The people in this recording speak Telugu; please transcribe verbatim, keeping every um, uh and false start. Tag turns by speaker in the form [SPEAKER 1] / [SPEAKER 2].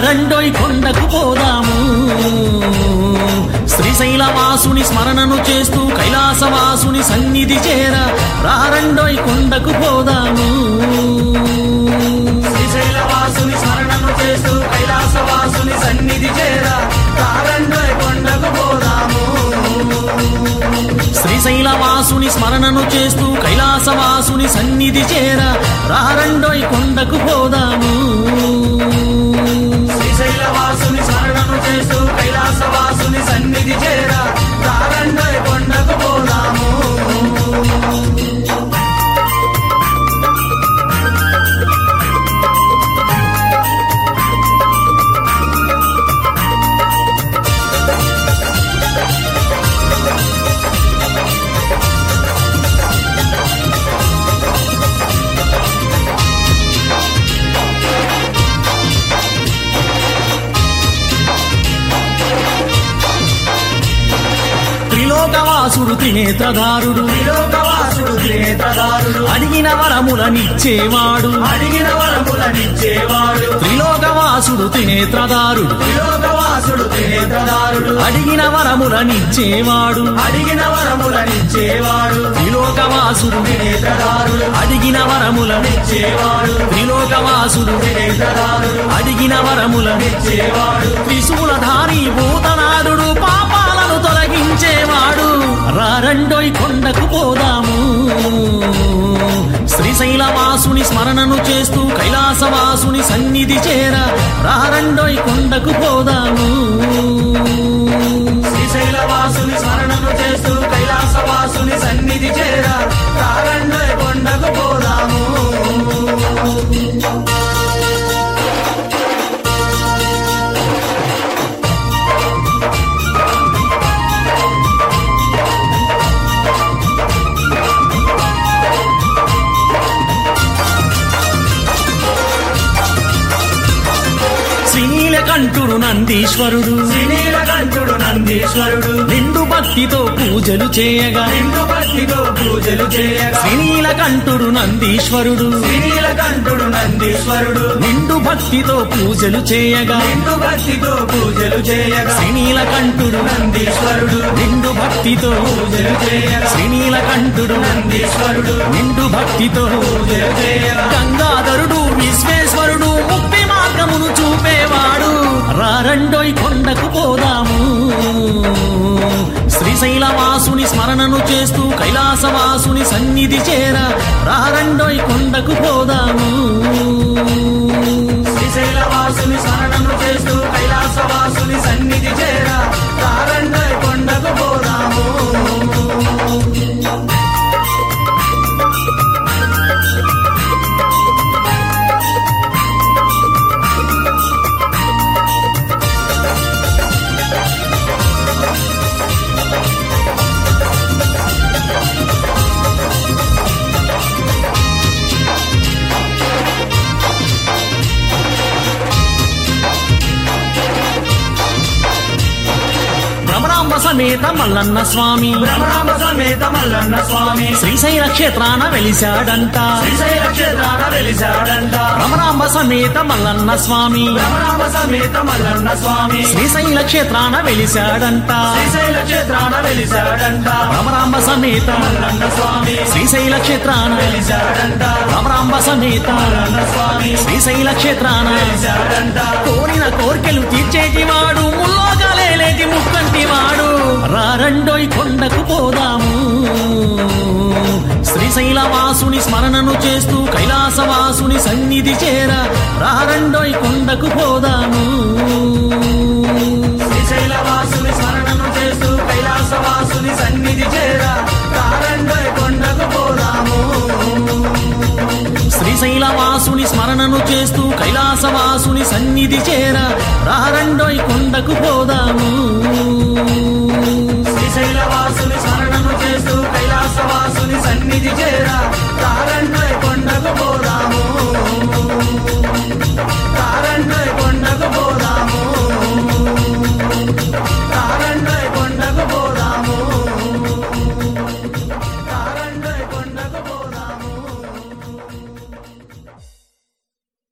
[SPEAKER 1] రారండోయ్ కొండకు పోదాము శ్రీశైలవాసుని స్మరణను చేస్తూ కైలాసవాసుని సన్నిధి చేర రారండోయ్ కొండకు పోదాము
[SPEAKER 2] శ్రీశైలవాసుని స్మరణను చేస్తూ కైలాసవాసుని సన్నిధి చేర రారండోయ్ కొండకు పోదాము
[SPEAKER 1] శ్రీశైలవాసుని స్మరణను చేస్తూ కైలాసవాసుని సన్నిధి చేర రారండోయ్ కొండకు పోదాము
[SPEAKER 2] శ్రీశైలవాసుని స్మరణను చేస్తూ కైలాసవాసుని సన్నిధి చేర రారండోయ్ కొండకు పోదాము
[SPEAKER 1] త్రిలోకవాసుడు త్రినేత్రధారుడు
[SPEAKER 2] త్రిలోకవాసుడు త్రినేత్రధారుడు
[SPEAKER 1] అడిగిన వరములనిచ్చేవాడు
[SPEAKER 2] అడిగిన వరములనిచ్చేవాడు
[SPEAKER 1] త్రిలోకవాసుడు త్రినేత్రధారుడు
[SPEAKER 2] త్రిలోకవాసుడు త్రినేత్రధారుడు
[SPEAKER 1] అడిగిన వరములనిచ్చేవాడు
[SPEAKER 2] అడిగిన వరములనిచ్చేవాడు
[SPEAKER 1] త్రిలోకవాసుడు
[SPEAKER 2] త్రినేత్రధారుడు
[SPEAKER 1] అడిగిన వరములనిచ్చేవాడు త్రిలోకవాసుడు
[SPEAKER 2] త్రినేత్రధారుడు
[SPEAKER 1] అడిగిన వరములనిచ్చేవాడు త్రిశూలధారి భూతనాథుడు పాపాలను తొలగించేవాడు రారండోయ్ కొండకు పోదాము శ్రీశైలవాసుని స్మరణను చేస్తూ కైలాసవాసుని సన్నిధి చేర రారండోయ్ కొండకు పోదాము
[SPEAKER 2] శ్రీశైలవాసుని స్మరణను చేస్తూ కైలాసవాసుని సన్నిధి చేర రారండోయ్ కొండకు పోదాము
[SPEAKER 1] శ్రీనీలకంఠుడు నందీశ్వరుడు
[SPEAKER 2] శ్రీనీలకంఠుడు నందీశ్వరుడు
[SPEAKER 1] నిండు భక్తితో పూజలు చేయగా
[SPEAKER 2] నిండు భక్తితో పూజలు చేయగా
[SPEAKER 1] శ్రీనీలకంఠుడు నందీశ్వరుడు
[SPEAKER 2] శ్రీనీలకంఠుడు నందీశ్వరుడు
[SPEAKER 1] నిండు భక్తితో పూజలు చేయగా
[SPEAKER 2] నిండు భక్తితో పూజలు చేయగా
[SPEAKER 1] శ్రీనీలకంఠుడు
[SPEAKER 2] నందీశ్వరుడు
[SPEAKER 1] నిండు భక్తితో
[SPEAKER 2] పూజలు చేయగా
[SPEAKER 1] శ్రీనీలకంఠుడు
[SPEAKER 2] నందీశ్వరుడు
[SPEAKER 1] నిండు భక్తితో
[SPEAKER 2] పూజలు చేయగా
[SPEAKER 1] గంగాధరుడు విశ్వేశ్వరుడు ముక్తి మార్గమును చూపేవాడు రారండోయ్ కొండకు పోదాము శ్రీశైలవాసుని స్మరణను చేస్తూ కైలాసవాసుని సన్నిధి చేర రారండోయ్ కొండకు పోదాము
[SPEAKER 2] శ్రీశైలవాసుని స్మరణను చేస్తూ కైలాసవాసుని సన్నిధి చేర రారండోయ్ కొండకు పోదాము
[SPEAKER 1] భ్రమరాంబ సమేత మల్లన్న స్వామి
[SPEAKER 2] భ్రమరాంబ సమేత మల్లన్న స్వామి
[SPEAKER 1] శ్రీశైల క్షేత్రాన వెలిశాడంట
[SPEAKER 2] శ్రీశైల క్షేత్రాన వెలిశాడంట
[SPEAKER 1] భ్రమరాంబ సమేత మల్లన్న స్వామి
[SPEAKER 2] భ్రమరాంబ సమేత మల్లన్న స్వామి
[SPEAKER 1] శ్రీశైల క్షేత్రాన వెలిశాడంట
[SPEAKER 2] శ్రీశైల క్షేత్రాన వెలిశాడంట
[SPEAKER 1] భ్రమరాంబ సమేత
[SPEAKER 2] మల్లన్న స్వామి
[SPEAKER 1] శ్రీశైల క్షేత్రాన
[SPEAKER 2] వెలిశాడంట
[SPEAKER 1] భ్రమరాంబ సమేత
[SPEAKER 2] మల్లన్న స్వామి
[SPEAKER 1] శ్రీశైల క్షేత్రాన
[SPEAKER 2] వెలిశాడంట
[SPEAKER 1] కోరిన కోర్కెలు తీర్చేటివాడు ముల్లోకాలేటి ముక్కంటివాడు రారండోయ్ కొండకు పోదాము శ్రీశైలవాసుని స్మరణను చేస్తూ కైలాసవాసుని సన్నిధి చేర రారండోయ్ కొండకు పోదాము
[SPEAKER 2] శ్రీశైలవాసుని స్మరణను చేస్తూ కైలాసవాసుని సన్నిధి చేర రారండోయ్ కొండకు పోదాము
[SPEAKER 1] శ్రీశైలవాసుని స్మరణను చేస్తూ కైలాసవాసుని సన్నిధి చేర రారండోయ్ కొండకు పోదాము
[SPEAKER 2] శ్రీశైలవాసుని స్మరణను చేస్తూ కైలాసవాసుని సన్నిధి చేర రారండోయ్ కొండకు పోదాము